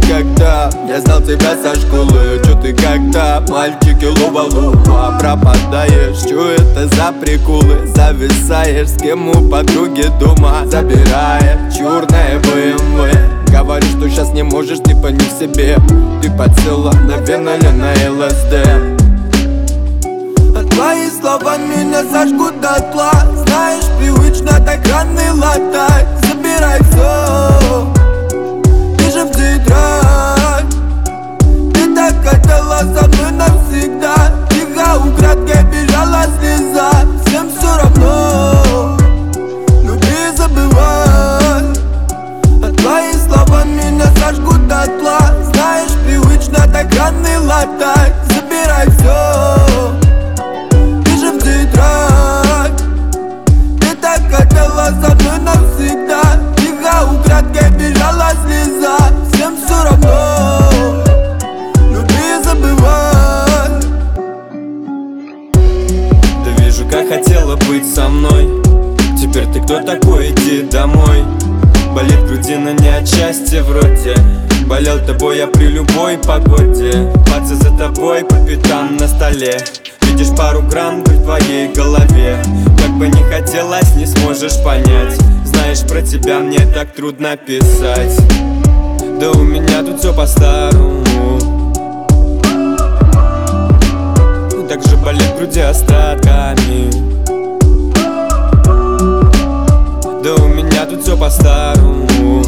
когда я знал тебя со школы. Чё ты когда, мальчики, лува-лува, пропадаешь? Чё это за приколы? Зависаешь, с кем у подруги дома забирает черная BMW. Говоришь, что сейчас не можешь, типа не в себе. Ты подсела на вен или на ЛСД. Твои слова меня сожгут дотла. Знаешь, привычно так раны латать. Забирай все, ты же в тетрадь. Ты так хотела со мной навсегда. Тихо, украдкой бежала слеза. Всем все равно, люби, забывай. Твои слова меня сожгут дотла. Знаешь, привычно так раны латать. Забирай все, ты же в тетрадь. Ты так хотела со мной навсегда. Тихо, украдкой бежала слеза. Всем все равно, люби, забывай. Да вижу, как хотела быть со мной. Теперь ты кто такой, иди домой. Болит грудина не от счастья вроде. Болел тобой я при любой погоде. Пацы за тобой по пятам на столе. Видишь пару грамм в твоей голове. Как бы не хотелось, не сможешь понять. Знаешь, про тебя мне так трудно писать. Да у меня тут все по-старому. Так же болит в груди остатками. Да у меня тут все по-старому.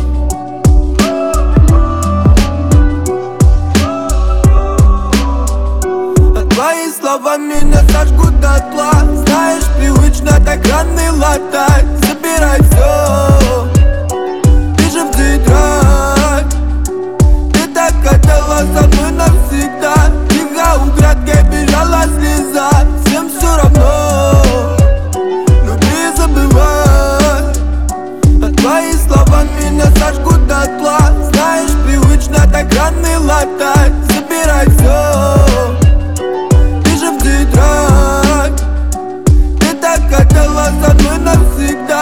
Твои слова меня сожгут дотла. Знаешь, привычно так раны латать. Забирай все, ты же в тетрадь. Ты так хотела со мной навсегда. Тихо, украдкой бежала слеза. Всем все равно, люби, забывай. Твои слова меня сожгут дотла. Знаешь, привычно так раны латать. Забирай все, ты же в тетрадь. Ты так хотела со мной навсегда.